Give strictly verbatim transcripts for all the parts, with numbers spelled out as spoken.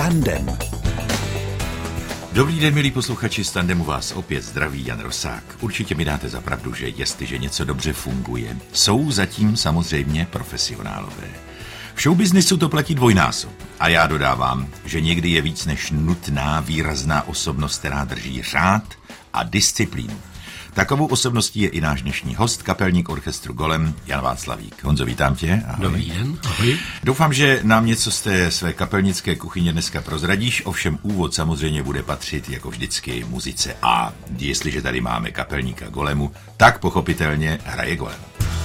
Tandem. Dobrý den, milí posluchači, z Tandemu vás opět zdraví Jan Rosák. Určitě mi dáte za pravdu, že jestliže něco dobře funguje, jsou zatím samozřejmě profesionálové. V showbiznisu to platí dvojnásob. A já dodávám, že někdy je víc než nutná výrazná osobnost, která drží řád a disciplínu. Takovou osobností je i náš dnešní host, kapelník orchestru Golem, Jan Václavík. Honzo, vítám tě. Ahoj. Dobrý den, ahoj. Doufám, že nám něco z té své kapelnické kuchyně dneska prozradíš, ovšem úvod samozřejmě bude patřit jako vždycky muzice. A jestliže tady máme kapelníka Golemu, tak pochopitelně hraje Golem.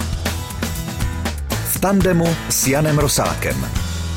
V Tandemu s Janem Rosákem.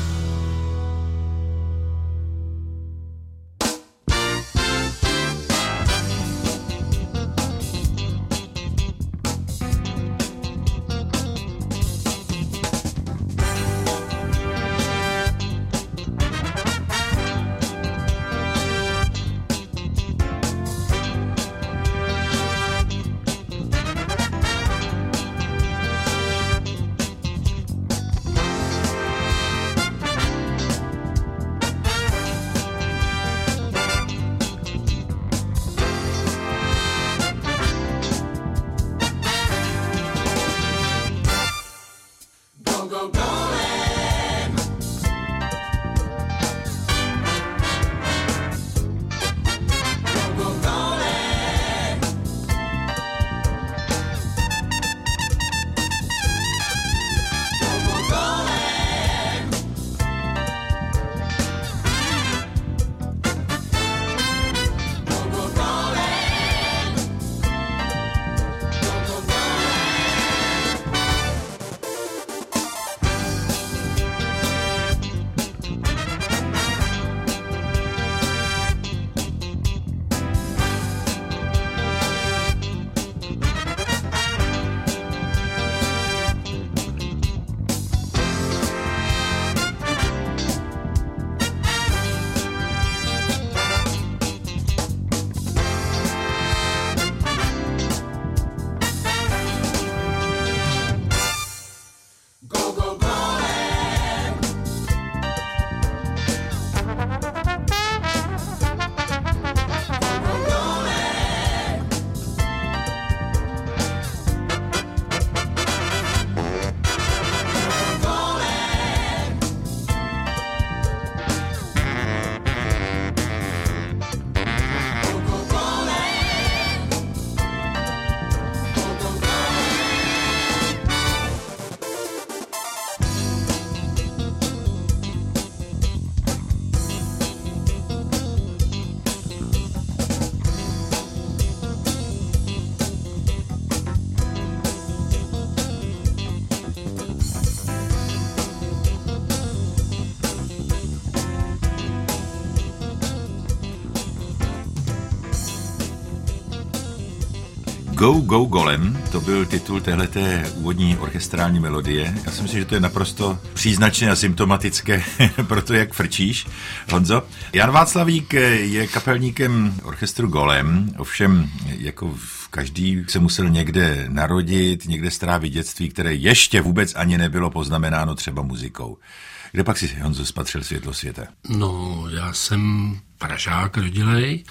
Go, go, Golem, to byl titul téhleté úvodní orchestrální melodie. Já si myslím, že to je naprosto příznačné a symptomatické pro to, jak frčíš, Honzo. Jan Václavík je kapelníkem orchestru Golem, ovšem jako každý se musel někde narodit, někde strávit dětství, které ještě vůbec ani nebylo poznamenáno třeba muzikou. Kde pak si, Honzo, spatřil světlo světa? No, já jsem Pražák rodilej.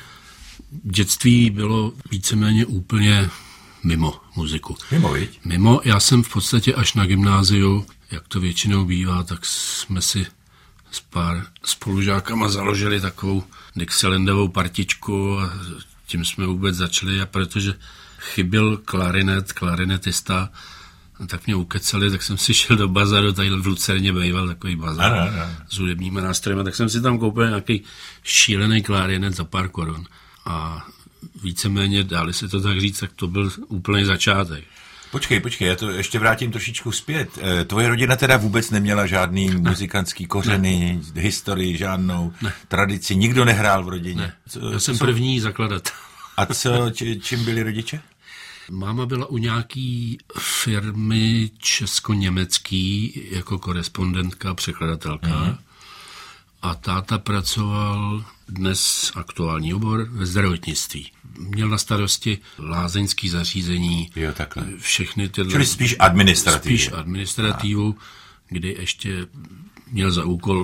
Dětství bylo víceméně úplně mimo muziku. Mimo, viď? Mimo, já jsem v podstatě až na gymnáziu, jak to většinou bývá, tak jsme si s pár spolužákama založili takovou Dixielandovou partičku a tím jsme vůbec začali, a protože chyběl klarinet, klarinetista, tak mě ukecali, tak jsem si šel do bazaru, tady v Lucerně býval takový bazar ano, ano. s hudebními nástroji, tak jsem si tam koupil nějaký šílený klarinet za pár korun. A víceméně, dáli se to tak říct, tak to byl úplný začátek. Počkej, počkej, já to ještě vrátím trošičku zpět. Tvoje rodina teda vůbec neměla žádný ne. muzikantský kořeny, ne. historii, žádnou ne. tradici, nikdo nehrál v rodině? Ne, co, já jsem co? první zakladatel. A co, či, čím byli rodiče? Máma byla u nějaký firmy česko-německý jako korespondentka, překladatelka. Mm. A táta pracoval dnes aktuální obor ve zdravotnictví. Měl na starosti lázeňský zařízení, jo, takhle. Všechny tyhle... Čili spíš administrativu. Spíš administrativu, a. kdy ještě měl za úkol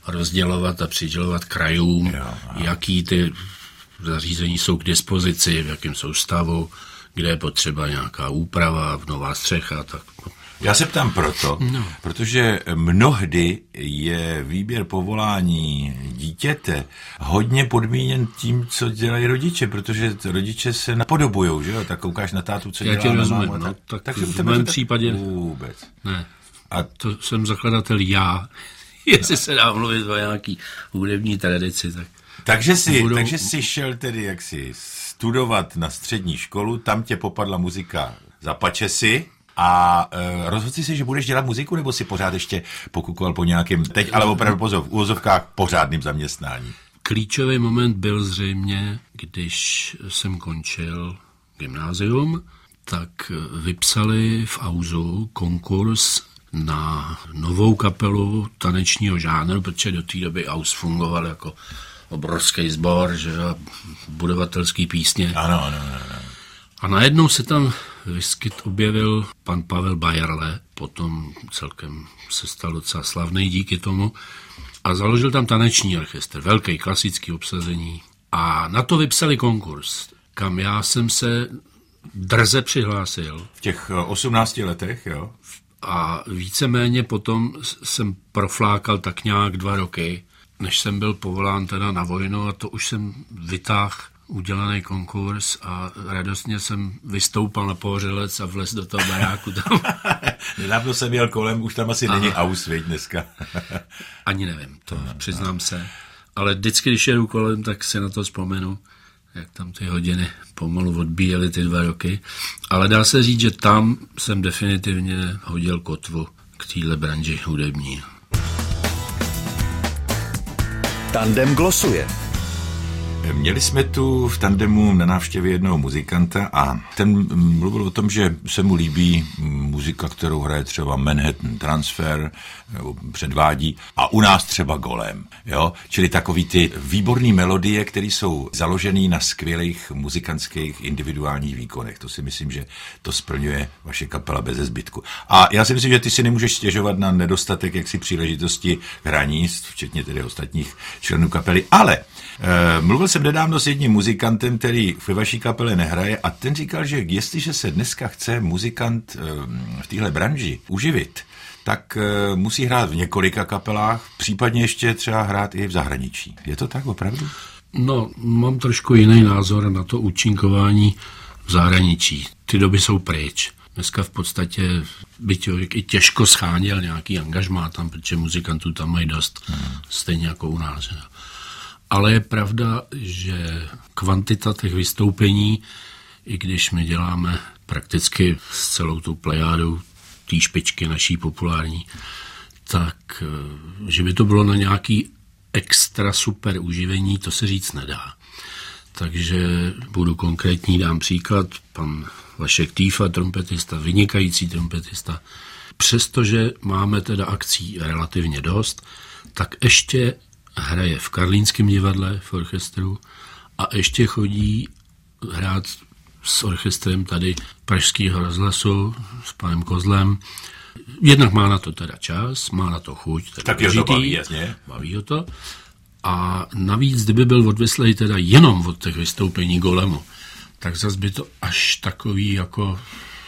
rozdělovat a přidělovat krajům, jo, jaký ty zařízení jsou k dispozici, v jakém jsou stavu, kde je potřeba nějaká úprava, nová střecha. Tak. Já se ptám proto, no. protože mnohdy je výběr povolání dítěte hodně podmíněn tím, co dělají rodiče, protože rodiče se napodobujou, že jo? Tak koukáš na tátu, co Já dělá na rozumím, mámu. no, tak, tak, tak v mém tak případě vůbec. Ne. A to jsem zakladatel já. Jestli se dá mluvit o nějaký hudební tradici, tak... Takže jsi, budou... takže jsi šel tedy jaksi studovat na střední školu, tam tě popadla muzika za pačesy a e, rozhodl jsi se, že budeš dělat muziku, nebo si pořád ještě pokukoval po nějakém, teď ale opravdu pozor, v úvozovkách pořádným zaměstnání? Klíčový moment byl zřejmě, když jsem končil gymnázium, tak vypsali v Auzu konkurs na novou kapelu tanečního žánru, protože do té doby Auz fungoval jako obrovský sbor, že budovatelský písně. Ano, ano, ano. A najednou se tam vyskyt objevil pan Pavel Bajerle, potom celkem se stal docela slavný díky tomu, a založil tam taneční orchestr, velký klasický obsazení. A na to vypsali konkurs, kam já jsem se drze přihlásil. V těch osmnácti letech, jo? A víceméně potom jsem proflákal tak nějak dva roky, než jsem byl povolán teda na vojnu, a to už jsem vytáhl udělaný konkurs a radostně jsem vystoupal na Pohořelec a vlez do toho baráku tam. Nedávno jsem jel kolem, už tam asi Aha. není Auz, veď dneska. Ani nevím, to Aha. přiznám se. Ale vždycky, když jedu kolem, tak si na to vzpomenu, jak tam ty hodiny pomalu odbíjely ty dva roky. Ale dá se říct, že tam jsem definitivně hodil kotvu k téhle branži hudební. Tandem glosuje. Měli jsme tu v tandemu na návštěvě jednoho muzikanta a ten mluvil o tom, že se mu líbí muzika, kterou hraje třeba Manhattan Transfer, předvádí, a u nás třeba Golem. Jo? Čili takový ty výborné melodie, které jsou založené na skvělých muzikantských individuálních výkonech. To si myslím, že to splňuje vaše kapela beze zbytku. A já si myslím, že ty si nemůžeš stěžovat na nedostatek jaksi příležitosti hraní, včetně tedy ostatních členů kapely, ale e, mluvil jsem nedávno s jedním muzikantem, který ve vaší kapele nehraje, a ten říkal, že jestliže se dneska chce muzikant v téhle branži uživit, tak musí hrát v několika kapelách, případně ještě třeba hrát i v zahraničí. Je to tak opravdu? No, mám trošku jiný názor na to účinkování v zahraničí. Ty doby jsou pryč. Dneska v podstatě by člověk i těžko scháněl nějaký angažmá tam, protože muzikantů tam mají dost, hmm. stejně jako u nás. Ne? Ale je pravda, že kvantita těch vystoupení, i když my děláme prakticky s celou tou plejádou té špičky naší populární, tak že by to bylo na nějaký extra super uživení, to se říct nedá. Takže budu konkrétní, dám příklad. Pan Vašek Týfa, trompetista, vynikající trompetista. Přestože máme teda akcí relativně dost, tak ještě hraje v Karlínském divadle v orchestru a ještě chodí hrát s orchestrem tady Pražského rozhlasu s panem Kozlem. Jednak má na to teda čas, má na to chuť. Tak je to baví, jasně. Baví ho to. A navíc, kdyby byl odvislej teda jenom od těch vystoupení Golemu, tak zas by to až takový jako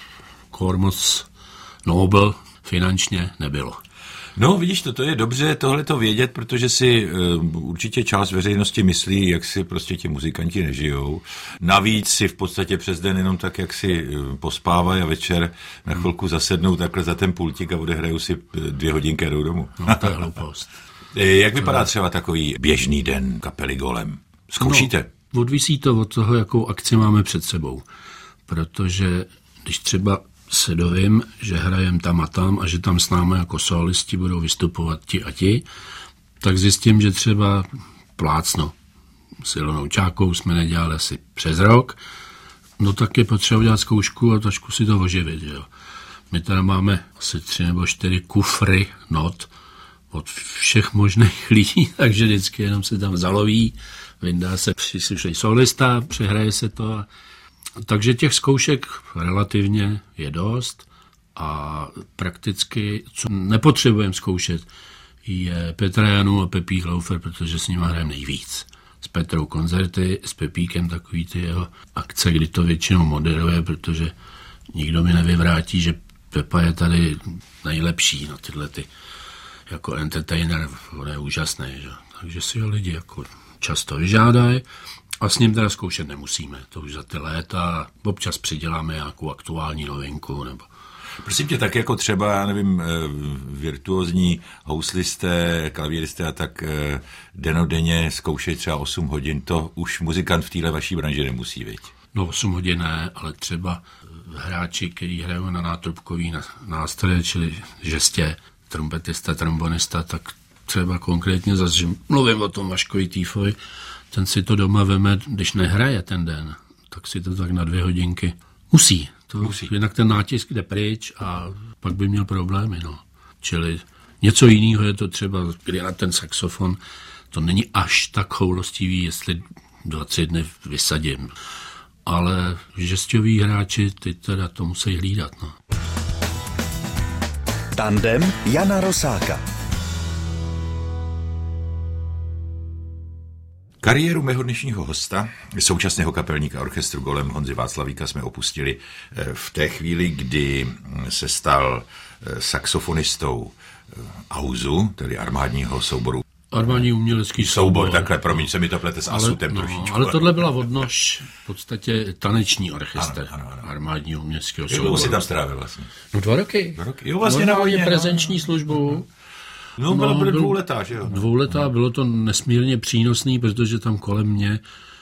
kor moc nobel finančně nebylo. No, vidíš to, to je dobře tohleto vědět, protože si uh, určitě část veřejnosti myslí, jak si prostě ti muzikanti nežijou. Navíc si v podstatě přes den jenom tak, jak si uh, pospávají a večer na chvilku zasednou takhle za ten pultík a odehrajou si dvě hodinky a jdou domů. No, to je hloupost. Jak vypadá třeba takový běžný den kapely Golem? Zkoušíte? No, odvisí to od toho, jakou akci máme před sebou. Protože když třeba se dovím, že hrajem tam a tam a že tam s námi jako solisti budou vystupovat ti a ti, tak zjistím, že třeba plácno s Ilonou Čákou jsme nedělali asi přes rok, no tak je potřeba dělat zkoušku a trošku si to oživit. Jo. My teda máme asi tři nebo čtyři kufry not od všech možných lidí, takže vždycky jenom se tam zaloví, vyndá se příslušný solista, přehraje se to a takže těch zkoušek relativně je dost a prakticky, co nepotřebujeme zkoušet, je Petra Janu a Pepík Laufer, protože s nimi hrajeme nejvíc. S Petrou koncerty, s Pepíkem takový ty jeho akce, kdy to většinou moderuje, protože nikdo mi nevyvrátí, že Pepa je tady nejlepší na tyhle ty jako entertainer, on je úžasný, že? Takže si ho lidi jako často vyžádají a s ním teda zkoušet nemusíme. To už za ty léta občas přiděláme nějakou aktuální novinku nebo... Prosím tě, tak jako třeba, já nevím, virtuózní houslisté, klavíristé a tak denodenně zkoušejí třeba osm hodin, to už muzikant v téhle vaší branži nemusí, viď? No osm hodin ne, ale třeba hráči, kteří hrají na nátrubkový nástroje, čili žestě, trumpetista, trombonista, tak třeba konkrétně zase, mluvím o tom Vaškovi Týfovi, ten si to doma veme, když nehraje ten den, tak si to tak na dvě hodinky musí. To, musí. Jinak ten nátisk jde pryč a pak by měl problémy. No. Čili něco jiného je to třeba, kdy na ten saxofon, to není až tak choulostivý, jestli dva, tři dny vysadím. Ale žesťoví hráči, ty teda to musí hlídat. No. Tandem Jana Rosáka. Kariéru mého dnešního hosta, současného kapelníka orchestru Golem Honzy Václavíka, jsme opustili v té chvíli, kdy se stal saxofonistou Auzu, tedy armádního souboru. Armádní umělecký soubor. soubor. Takhle, promiň, se mi to plete s asutem no, trošičku. Ale tohle byla odnož v podstatě taneční orchestr ano, ano, ano. armádního uměleckého souboru. Jak dlouho si tam strávil vlastně? No dva roky. Dva roky. Jo, vlastně normálně prezenční službu. No, bylo no, dvouletá, že jo? Dvouletá, bylo to nesmírně přínosný, protože tam kolem mě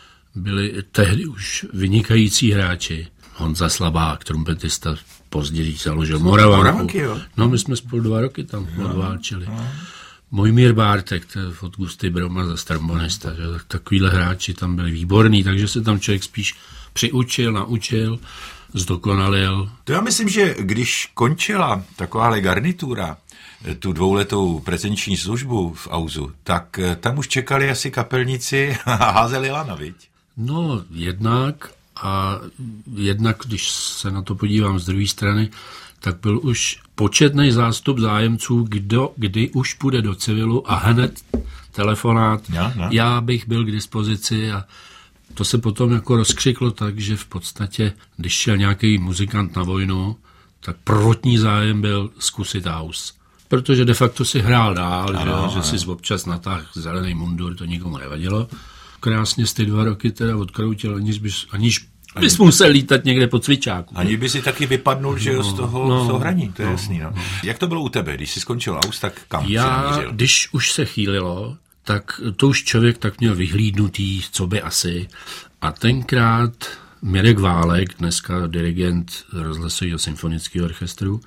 byli tehdy už vynikající hráči. Honza Slabák, trumpetista, později založil Moravanku. Moravanky, jo? No, my jsme spolu dva roky tam odválčili. Mojmír Bártek, to je od Gusty Broma za trombonista, že? Takovýhle hráči tam byli výborní, takže se tam člověk spíš přiučil, naučil, zdokonalil. To já myslím, že když končila takováhle garnitura, tu dvouletou prezenční službu v Auzu, tak tam už čekali asi kapelníci a házeli lana, viď? No, jednak a jednak, když se na to podívám z druhé strany, tak byl už početný zástup zájemců, kdo kdy už půjde do civilu a hned telefonát, ja, ja. já bych byl k dispozici a to se potom jako rozkřiklo tak, že v podstatě, když šel nějaký muzikant na vojnu, tak prvotní zájem byl zkusit Aus. Protože de facto si hrál dál, ano, že, že si občas natáhl zelený mundur, to nikomu nevadilo. Krásně z ty dva roky teda odkroutil, aniž bys, aniž bys musel lítat někde po cvičáku. Ani by si taky vypadnul, že jo, z toho, no, z toho hraní, to je no, jasný. No. Jak to bylo u tebe, když jsi skončil Aus, tak kam Já, jsi namířil? Když už se chýlilo, tak to už člověk tak měl vyhlídnutý, co by asi. A tenkrát Mirek Válek, dneska dirigent rozhlasového symfonického orchestru,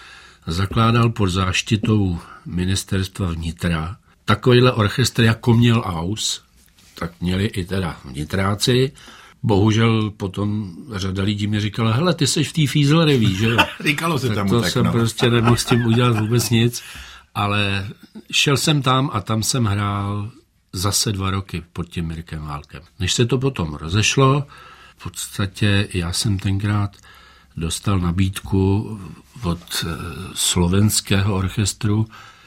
zakládal pod záštitou ministerstva vnitra takovýhle orchestr, jako měl Aus, tak měli i teda vnitráci. Bohužel potom řada lidí mi říkala, hele, ty seš v té Fízlereví, že jo? Říkalo se tak tam to tak, jsem no. prostě nemohl s tím udělat vůbec nic, ale šel jsem tam a tam jsem hrál zase dva roky pod tím Mirkem Válkem. Než se to potom rozešlo, v podstatě já jsem tenkrát dostal nabídku od slovenského orchestru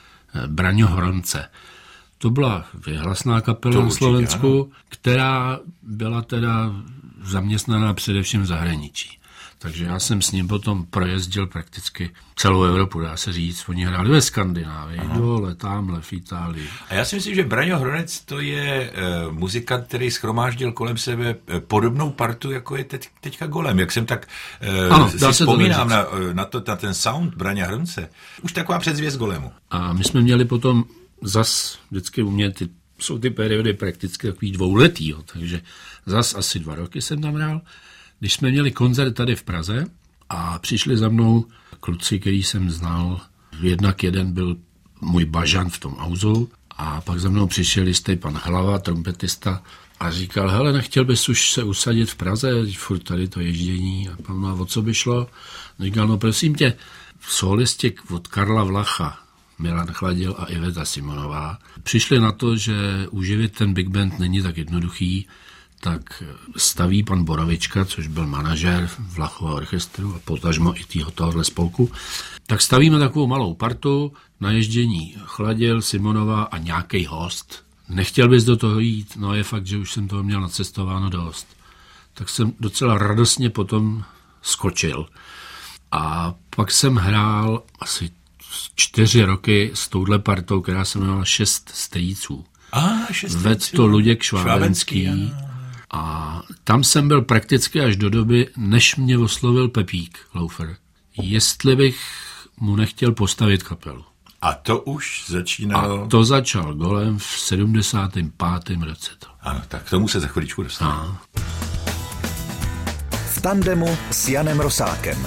Braňo Hronce. To byla věhlasná kapela na Slovensku, ano. která byla teda zaměstnaná především v zahraničí. Takže já jsem s ním potom projezdil prakticky celou Evropu, dá se říct. Oni hráli ve Skandinávii, aha. dole, tamhle, v Itálii. A já si myslím, že Braňo Hronec to je uh, muzikant, který shromáždil kolem sebe podobnou partu, jako je teď, teďka Golem. Jak jsem tak uh, ano, si vzpomínám na, na, to, na ten sound Braňa Hronce. Už taková předzvěst Golemu. A my jsme měli potom zas, vždycky u mě ty, jsou ty periody prakticky takový dvouletý, jo, takže zas asi dva roky jsem tam hrál. Když jsme měli koncert tady v Praze a přišli za mnou kluci, který jsem znal, jednak jeden byl můj bažant v tom Auzu a pak za mnou přišel jistý pan Hlava, trumpetista, a říkal, hele, nechtěl bys už se usadit v Praze, furt tady to ježdění, a pan má, o co by šlo? Říkal, no prosím tě, solisti od Karla Vlacha, Milan Chladil a Iveta Simonová přišli na to, že uživit ten big band není tak jednoduchý, tak staví pan Borovička, což byl manažér Vlachova orchestru a potažmo i týho tohohle spolku, tak stavíme takovou malou partu, na ježdění Chladil, Simonova a nějaký host. Nechtěl bys do toho jít, no je fakt, že už jsem toho měl nacestováno dost. Tak jsem docela radostně potom skočil. A pak jsem hrál asi čtyři roky s touhle partou, která se jmenovala Šest strýců. Ah, šest Vedl to Luděk Švábenský. A tam jsem byl prakticky až do doby, než mě oslovil Pepík Laufer, jestli bych mu nechtěl postavit kapelu. A to už začínalo... A to začal Golem v sedmdesátém pátém roce. To. Ano, tak k tomu se za chviličku dostaneme. V tandemu s Janem Rosákem.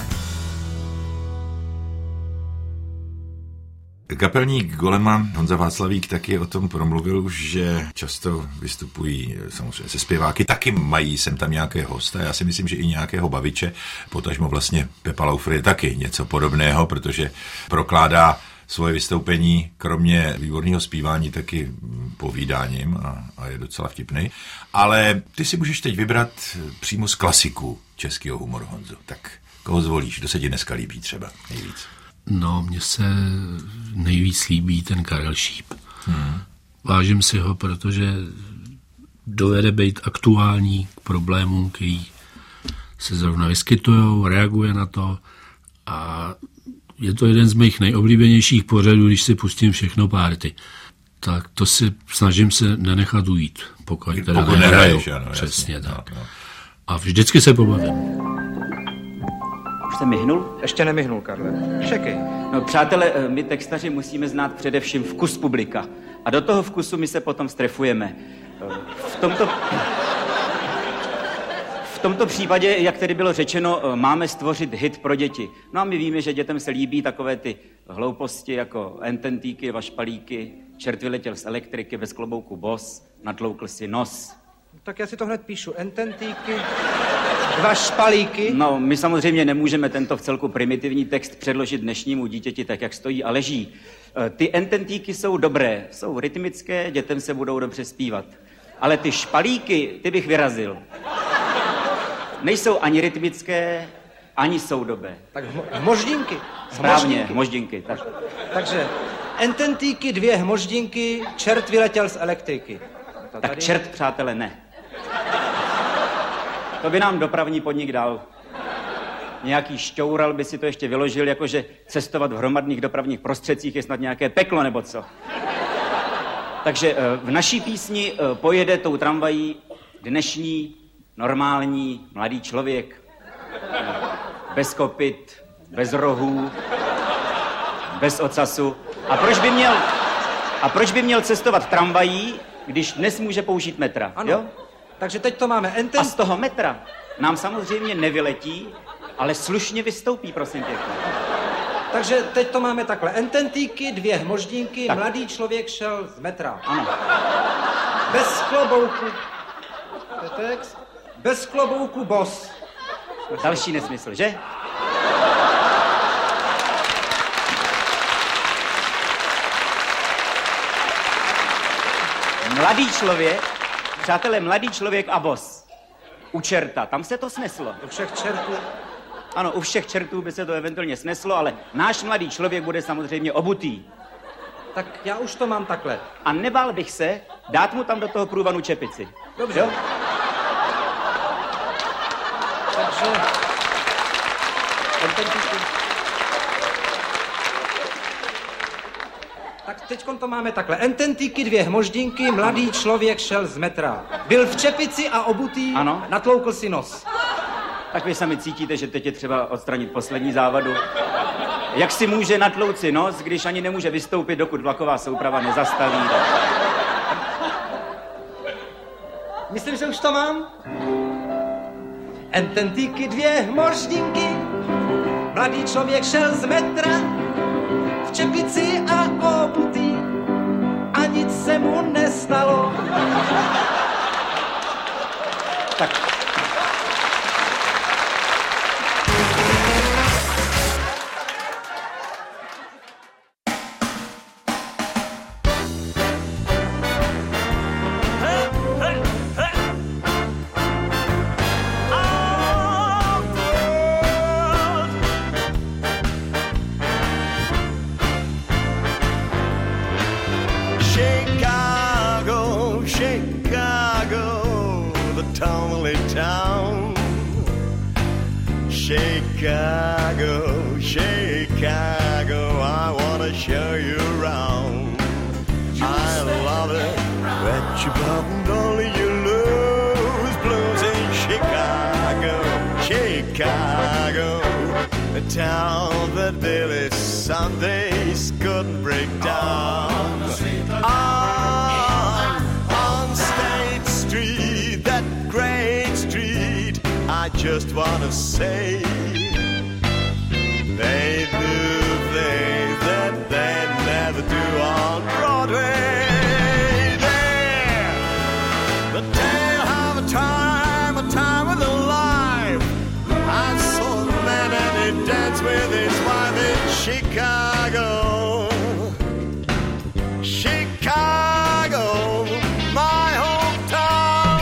Kapelník Golema Honza Václavík taky o tom promluvil už, že často vystupují samozřejmě se zpěváky, taky mají sem tam nějaké hosta. Já si myslím, že i nějakého baviče, potažmo vlastně Pepa Laufer je taky něco podobného, protože prokládá svoje vystoupení, kromě výborného zpívání, taky povídáním a, a je docela vtipný. Ale ty si můžeš teď vybrat přímo z klasiků českého humoru, Honzo. Tak koho zvolíš? Kdo se ti dneska líbí třeba nejvíc? No, mně se nejvíc líbí ten Karel Šíp. Hmm. Vážím si ho, protože dovede být aktuální k problémům, který se zrovna vyskytujou, reaguje na to a je to jeden z mých nejoblíbenějších pořadů, když si pustím Všechno párty. Tak to si snažím se nenechat ujít, pokud teda pokud nehraju. Ano, přesně jasně, tak. no, no. A vždycky se pobavím. Už jsem myhnul? Ještě nemyhnul, Karle. Čekej. No, přátelé, my textaři musíme znát především vkus publika. A do toho vkusu my se potom strefujeme. V tomto... V tomto případě, jak tedy bylo řečeno, máme stvořit hit pro děti. No a my víme, že dětem se líbí takové ty hlouposti jako ententíky, vašpalíky, čert vyletěl z elektriky, bez klobouku bos, natloukl si nos. Tak já si to hned píšu. Ententíky, dva špalíky. No, my samozřejmě nemůžeme tento vcelku primitivní text předložit dnešnímu dítěti tak, jak stojí a leží. Ty ententíky jsou dobré, jsou rytmické, dětem se budou dobře zpívat. Ale ty špalíky, ty bych vyrazil. Nejsou ani rytmické, ani soudobé. Tak hmoždinky. Správně, hmoždinky. Tak. Takže ententíky, dvě hmoždinky, čert vyletěl z elektriky. Tak tady... čert, přátelé, ne. To by nám dopravní podnik dal. Nějaký šťoural by si to ještě vyložil, jakože cestovat v hromadných dopravních prostředcích je snad nějaké peklo, nebo co. Takže v naší písni pojede tou tramvají dnešní normální mladý člověk. Bez kopyt, bez rohů, bez ocasu. A proč by měl, a proč by měl cestovat tramvají, když dnes může použít metra? Ano. Jo? Takže teď to máme enten... A z toho metra nám samozřejmě nevyletí, ale slušně vystoupí, prosím pěkně. Takže teď to máme takhle. Ententíky, dvě hmoždinky, tak. Mladý člověk šel z metra. Ano. Bez klobouku. To je text. Bez klobouku bos. Další nesmysl, že? Mladý člověk, přátelé, mladý člověk a bos. U čerta, tam se to sneslo. U všech čertů. Ano, u všech čertů by se to eventuálně sneslo, ale náš mladý člověk bude samozřejmě obutý. Tak já už to mám takhle. A nebál bych se dát mu tam do toho průvanu čepici. Dobře. Jo? Takže... Tak teďkon to máme takhle. Ententíky, dvě hmoždinky, mladý člověk šel z metra. Byl v čepici a obutý, ano. Natloukl si nos. Tak vy sami cítíte, že teď je třeba odstranit poslední závadu. Jak si může natlouci nos, když ani nemůže vystoupit, dokud vlaková souprava nezastaví? Myslím, že už to mám. Ententíky, dvě hmoždinky, mladý člověk šel z metra, v čepici a obutý, a nic se mu nestalo. Tak. tumbly town. Chicago, Chicago, I wanna show you around. I love it, bet you button only you lose. Blues in Chicago, Chicago, a town that Billy Sundays couldn't break down. On, on State Street, that great street, I just wanna say they do things that they never do on Broadway. There, the tale of a time, a time of the life. I saw the man and he danced with his wife in Chicago. Chicago, my hometown.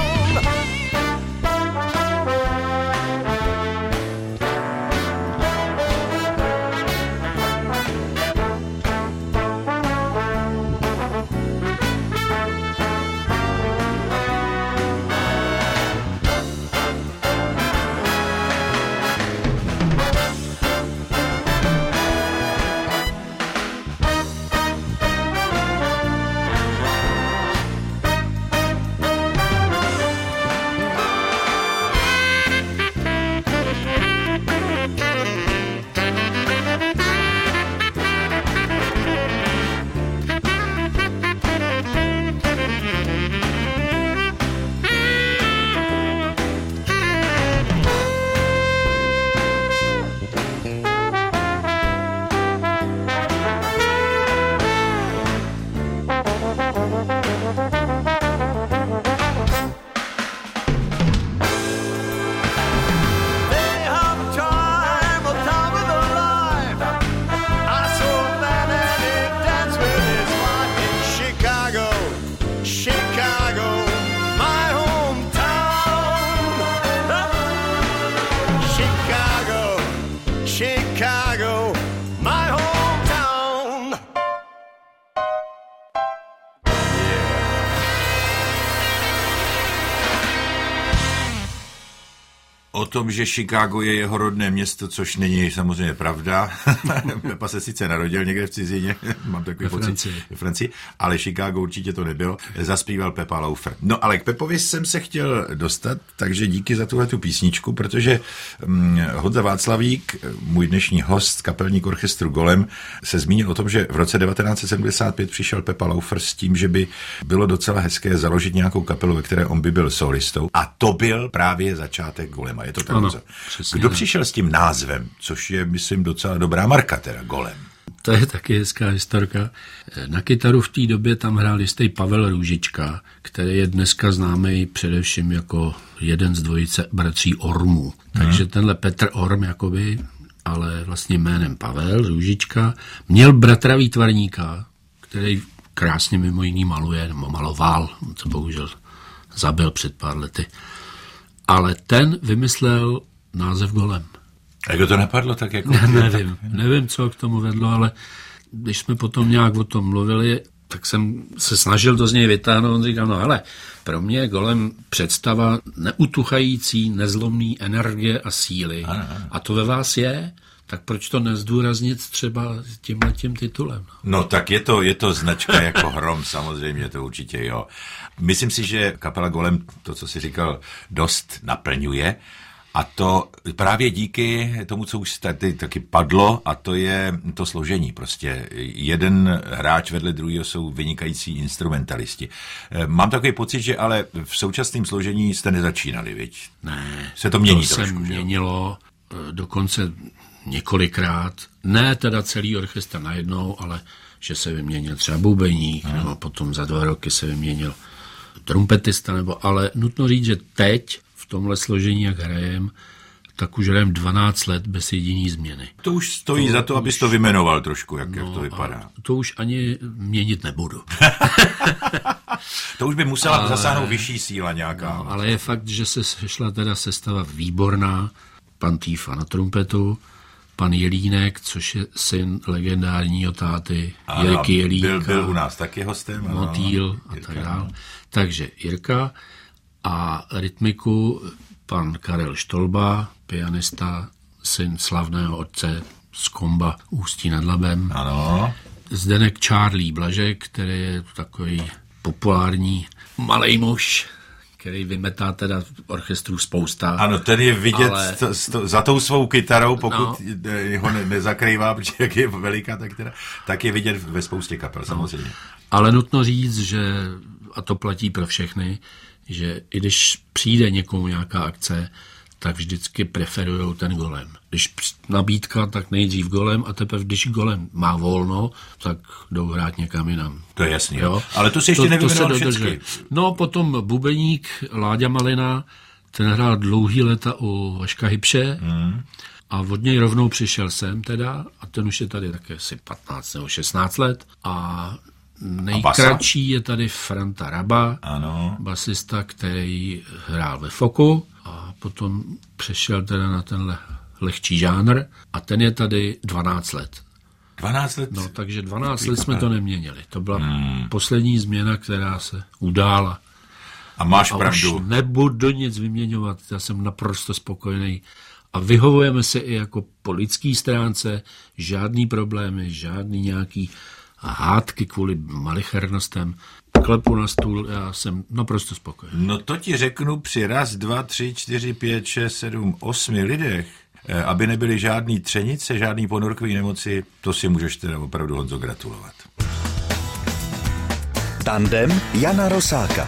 Chicago, my hometown. O tom, že Chicago je jeho rodné město, což není samozřejmě pravda. Pepa se sice narodil někde v cizině, mám takový pocit, Francii. v Francii, ale Chicago určitě to nebylo. Zaspíval Pepa Laufer. No ale k Pepovi jsem se chtěl dostat, takže díky za tuhletu písničku, protože hm, Honza Václavík, můj dnešní host, kapelník orchestru Golem, se zmínil o tom, že v roce devatenáct set sedmdesát pět přišel Pepa Laufer s tím, že by bylo docela hezké založit nějakou kapelu, ve které on by byl solistou. A to byl právě začátek Golema. Je to tak? Ano, Kdo ne. přišel s tím názvem, což je, myslím, docela dobrá marka, teda Golem? To je taky hezká historka. Na kytaru v té době tam hrál jistý Pavel Růžička, který je dneska známý především jako jeden z dvojice bratří Ormů. Hmm. Takže tenhle Petr Orm, jakoby, ale vlastně jménem Pavel Růžička, měl bratra výtvarníka, který krásně mimo jiný maluje, nebo maloval, co bohužel zabil před pár lety. Ale ten vymyslel název Golem. A jak to napadlo, tak jako... Ne, nevím, nevím, co k tomu vedlo, ale když jsme potom nějak o tom mluvili, tak jsem se snažil to z něj vytáhnout. On říkal, no hele, pro mě je Golem představa neutuchající, nezlomný energie a síly. Ano, ano. A to ve vás je, tak proč to nezdůraznit třeba tímhletím titulem? No tak je to, je to značka jako Hrom, samozřejmě, to určitě jo. Myslím si, že kapela Golem, to, co jsi říkal, dost naplňuje. A to právě díky tomu, co už tady taky padlo, a to je to složení. Prostě jeden hráč vedle druhého jsou vynikající instrumentalisti. Mám takový pocit, že ale v současném složení jste nezačínali, viď? Ne, se to mění to trošku, se že jo? měnilo dokonce několikrát. Ne teda celý orchestr najednou, ale že se vyměnil třeba bubeník, hmm. nebo potom za dva roky se vyměnil trumpetista, nebo, ale nutno říct, že teď v tomhle složení, jak hrajem, tak už hrajem dvanáct let bez jediný změny. To už stojí to za to, už, abys to vymenoval trošku, jak, no, jak to vypadá. To už ani měnit nebudu. To už by musela ale, zasáhnout vyšší síla nějaká. No, ale je fakt, že se sešla teda sestava výborná, pan Týfa na trumpetu, pan Jelínek, což je syn legendárního táty Jirky Jelínka. Byl, byl u nás taky hostem. Motýl a tak dále. Takže Jirka a rytmiku pan Karel Štolba, pianista, syn slavného otce z Komba Ústí nad Labem. Ano. Zdeněk Charlie Blažek, který je takový populární malej muž, který vymetá teda orchestru spousta. Ano, ten je vidět ale... to, to, za tou svou kytarou, pokud no. ho ne, nezakrývá, protože jak je veliká, tak, teda, tak je vidět ve spoustě kapel, no. samozřejmě. Ale nutno říct, že, a to platí pro všechny, že i když přijde někomu nějaká akce, tak vždycky preferujou ten golem. Když nabídka, tak nejdřív golem a teprve, když golem má volno, tak jdou hrát někam jinam. To je jasný, jo? Ale to si ještě nevyjmenoval všechny. No, potom bubeník Láďa Malina, ten hrál dlouhý léta u Vaška Hybše hmm. a od něj rovnou přišel sem teda a ten už je tady také asi patnáct nebo šestnáct let a nejkratší je tady Franta Raba, ano. basista, který hrál ve Foku a potom přešel teda na tenhle lehčí žánr a ten je tady dvanáct let. dvanáct let? No, takže dvanáct let jsme to neměnili. To byla hmm. poslední změna, která se udála. A máš a pravdu. Už nebudu nic vyměňovat, já jsem naprosto spokojený. A vyhovujeme se i jako po lidský stránce, žádný problémy, žádný nějaký hádky kvůli malichernostem. Klepu na stůl, já jsem naprosto spokojený. No to ti řeknu při raz, dva, tři, čtyři, pět, šest, sedm, osmi lidech, aby nebyly žádný třenice, žádný ponorkový nemoci, to si můžeš teda opravdu, Honzo, gratulovat. Tandem Jana Rosáka.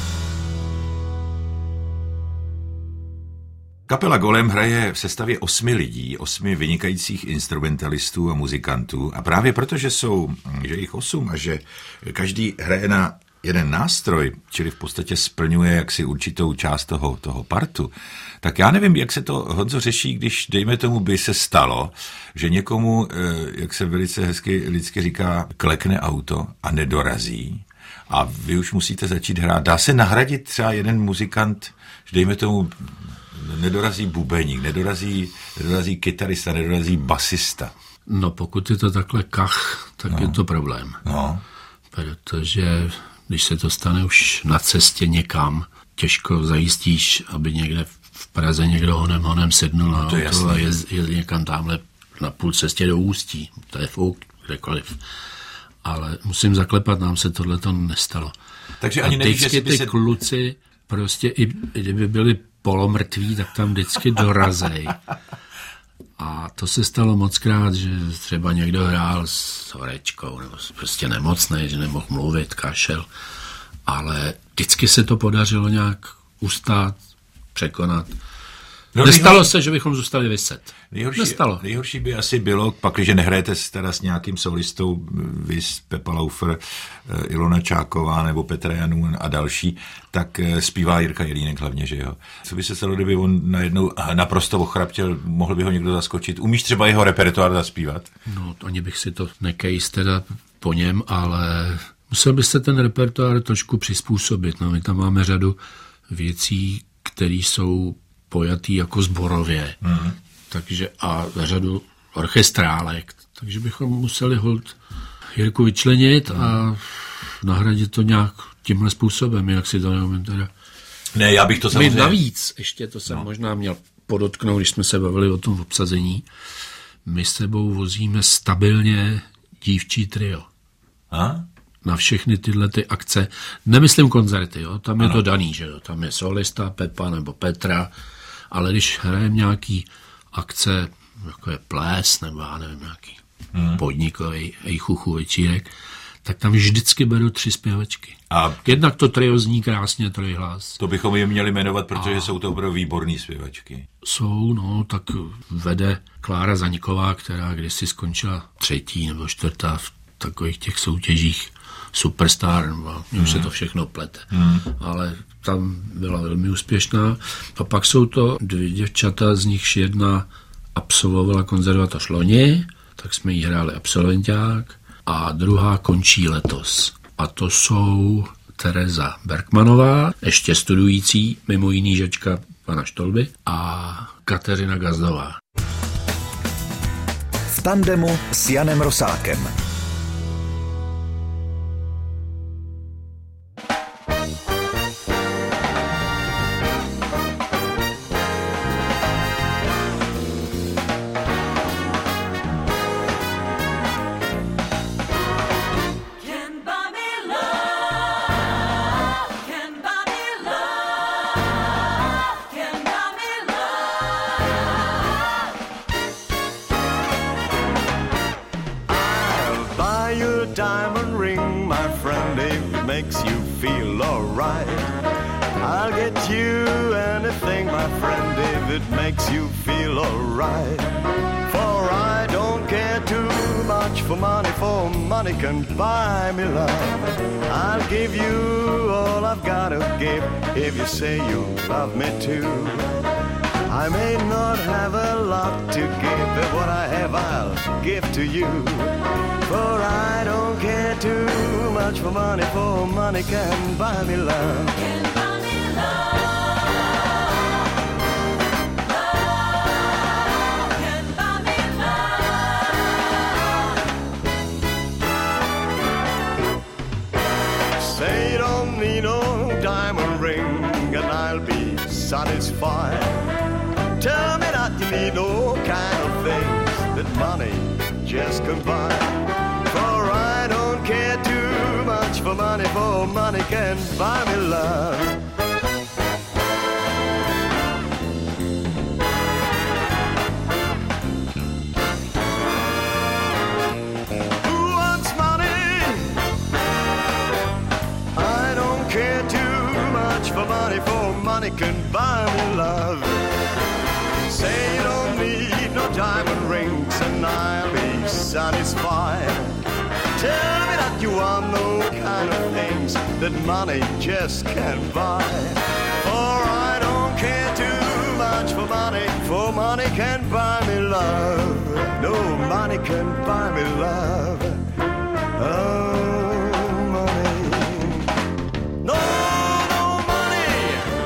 Kapela Golem hraje v sestavě osmi lidí, osmi vynikajících instrumentalistů a muzikantů a právě proto, že jsou, že jich osm a že každý hraje na jeden nástroj, čili v podstatě splňuje jaksi určitou část toho, toho partu, tak já nevím, jak se to, Honzo, řeší, když, dejme tomu, by se stalo, že někomu, jak se velice hezky lidsky říká, klekne auto a nedorazí a vy už musíte začít hrát. Dá se nahradit třeba jeden muzikant, že dejme tomu, nedorazí bubeník, nedorazí, nedorazí kytarista, nedorazí basista. No pokud je to takhle kach, tak no. je to problém. No. Protože když se to stane už na cestě někam, těžko zajistíš, aby někde v Praze někdo honem honem sednul na no auto a jezd, jezd někam tamhle na půl cestě do Ústí. To je fuk, kdekoliv. Ale musím zaklepat, nám se tohleto nestalo. Takže ani nevíš, vždycky ty se... kluci prostě, i, i kdyby byli polomrtví, tak tam vždycky dorazej. A to se stalo mockrát, že třeba někdo hrál s horečkou, nebo prostě nemocný, že nemohl mluvit, kašel. Ale vždycky se to podařilo nějak ustát, překonat. No, Nestalo nejhorší, se, že bychom zůstali vyset. Nejhorší, Nestalo. Nejhorší by asi bylo, pak, když nehrajete teda s nějakým solistou, vys Pepa Laufer, Ilona Čáková nebo Petr Janů a další, tak zpívá Jirka Jelínek hlavně, že jo. Co by se stalo, kdyby on najednou naprosto ochraptěl, mohl by ho někdo zaskočit? Umíš třeba jeho repertoár zaspívat? No, ani bych si to nekejst teda po něm, ale musel byste ten repertoár trošku přizpůsobit. No, my tam máme řadu věcí, které jsou pojatý jako sborově, mm. takže a řadu orchestrálek, takže bychom museli holt Jirku vyčlenit mm. a nahradit to nějak tímhle způsobem, jak si to neumím teda. Ne, já bych to samozřejmě... My navíc, ještě to jsem no. možná měl podotknout, když jsme se bavili o tom obsazení, my s sebou vozíme stabilně dívčí trio. A? Na všechny tyhle ty akce, nemyslím koncerty, jo? Tam je ano. to daný, že jo? Tam je solista Pepa nebo Petra, ale když hrajeme nějaký akce, jako je ples, nebo já nevím, nějaký hmm. podnikový ejchuchu večírek, tak tam vždycky beru tři zpěvačky. A jednak to trio zní krásně, trojhlas. To bychom je měli jmenovat, protože a jsou to opravdu výborný zpěvačky. Jsou, no, tak vede Klára Zaňková, která kdysi skončila třetí nebo čtvrtá v takových těch soutěžích Superstar, no, už mm. se to všechno plete, mm. ale tam byla velmi úspěšná. A pak jsou to dvě děvčata, z nichž jedna absolvovala konzervatoř loni, tak jsme jí hráli absolventák, a druhá končí letos. A to jsou Tereza Bergmanová, ještě studující, mimo jiný žečka pana Štolby, a Kateřina Gazdová. V tandemu s Janem Rosákem. makes you feel alright. I'll get you anything, my friend, if it makes you feel alright. For I don't care too much for money, for money can buy me love. I'll give you all I've got to give if you say you love me too. I may not have a lot to give, but what I have I'll give to you. For I don't care too much for money, for money can buy me love. Can buy me love. Love can buy me love. Say you don't need no diamond ring and I'll be satisfied. Tell me that you need no kind of things that money just can buy. For I don't care too much for money, for money can buy me love. Who wants money? I don't care too much for money, for money can buy me love. Say you don't need no diamond rings and I'll be satisfied. Tell me that you want no kind of things that money just can't buy. For I don't care too much for money, for money can buy me love. No money can buy me love. Oh, money. No, no money.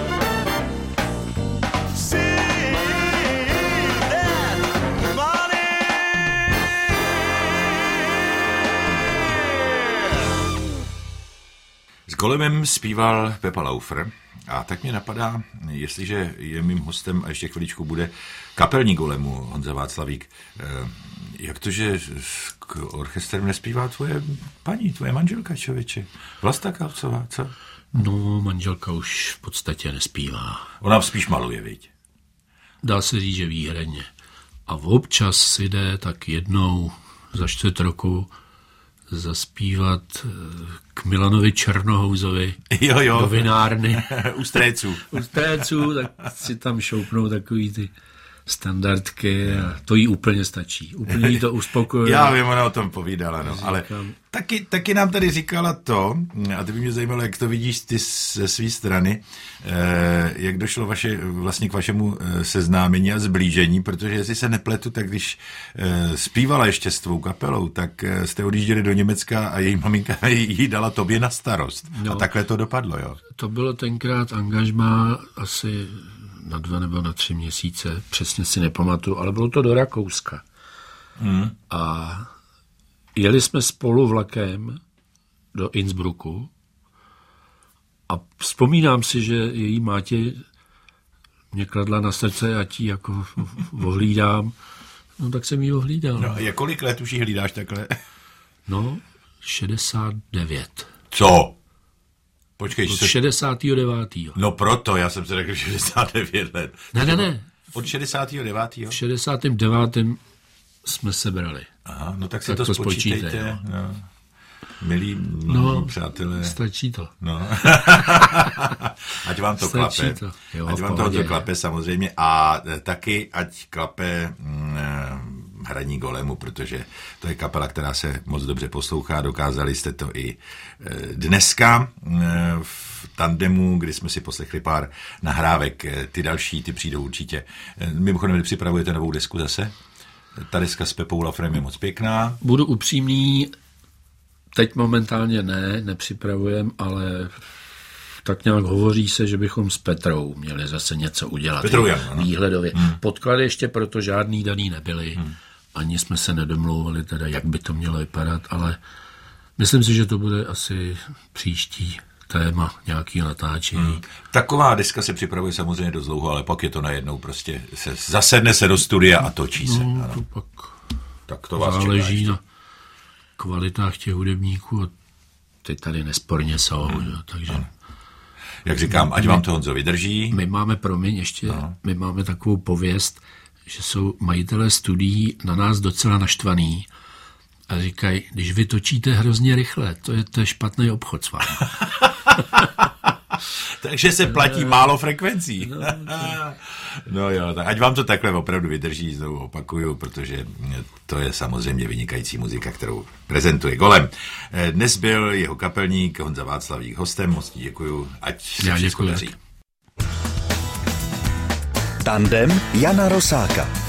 See that money. S Golemem zpíval Pepa Laufer a tak mě napadá, jestliže je mým hostem a ještě chviličku bude kapelní Golemu Honza Václavík, jak to, že k orchestrem nespívá tvoje paní, tvoje manželka, člověče? Vlasta Kalcová, co? No, manželka už v podstatě nespívá. Ona spíš maluje, viď? Dá se říct, že výhradně. A občas si jde tak jednou za čtvrt roku zaspívat k Milanovi Černohouzovi Jo, jo. do vinárny. U Stréců. U Stréců, tak si tam šoupnou takový ty standardky a to jí úplně stačí. Úplně jí to uspokojuje. Já vím, ona o tom povídala, no, ale taky, taky nám tady říkala to, a to by mě zajímalo, jak to vidíš ty ze své strany, eh, jak došlo vaše, vlastně k vašemu eh, seznámení a zblížení, protože jestli se nepletu, tak když eh, zpívala ještě s tvou kapelou, tak eh, jste odjížděli do Německa a její maminka jí dala tobě na starost. No, a takhle to dopadlo, jo? To bylo tenkrát angažmá asi na dva nebo na tři měsíce, přesně si nepamatuju, ale bylo to do Rakouska. Hmm. A jeli jsme spolu vlakem do Innsbrucku a vzpomínám si, že její mátě mě kladla na srdce, ať ji jako ohlídám. No tak jsem ji ohlídal. No a kolik let už ji hlídáš takhle? No, šedesát devět. Co? Počkej, od se... šedesátého devátého No proto, já jsem si řekl šedesát devět let. Ne, ne, ne. Od šedesátého devátého V šedesátém devátém jsme se brali. Aha, no tak si tak to, to spočítejte. spočítej, no. No. Milí, milí no, přátelé. Stačí to. No. Ať vám to Stačí klape. To. Jo, ať vám to klape samozřejmě. A taky ať klape mm, hraní Golemu, protože to je kapela, která se moc dobře poslouchá. Dokázali jste to i dneska v tandemu, kdy jsme si poslechli pár nahrávek. Ty další, ty přijdou určitě. Mimochodem, připravujete novou desku zase? Ta deska s Pepou Lauferem je moc pěkná. Budu upřímný, teď momentálně ne, nepřipravujem, ale tak nějak hovoří se, že bychom s Petrou měli zase něco udělat. Petrou Jan, no. Výhledově. Hmm. Podklady ještě proto žádný daný nebyly. Hmm. Ani jsme se nedomlouvali teda, jak by to mělo vypadat, ale myslím si, že to bude asi příští téma nějaký natáčení. Hmm. Taková deska se připravuje samozřejmě dost dlouho, ale pak je to najednou prostě, se, zasedne se do studia a točí se. No, to pak tak to vás záleží na kvalitách těch hudebníků a ty tady nesporně jsou, hmm. jo, takže... Ano. Jak říkám, ať vám to Honzo vydrží. My máme, promiň, ještě, no. my máme takovou pověst, že jsou majitelé studií na nás docela naštvaný a říkají, když vy točíte hrozně rychle, to je, to je špatný obchod s vámi. Takže se platí málo frekvencí. No, no jo, tak ať vám to takhle opravdu vydrží, znovu opakuju, protože to je samozřejmě vynikající muzika, kterou prezentuje Golem. Dnes byl jeho kapelník Honza Václavík hostem, moc děkuju, ať se všechno daří. Tandem Jana Rosáka.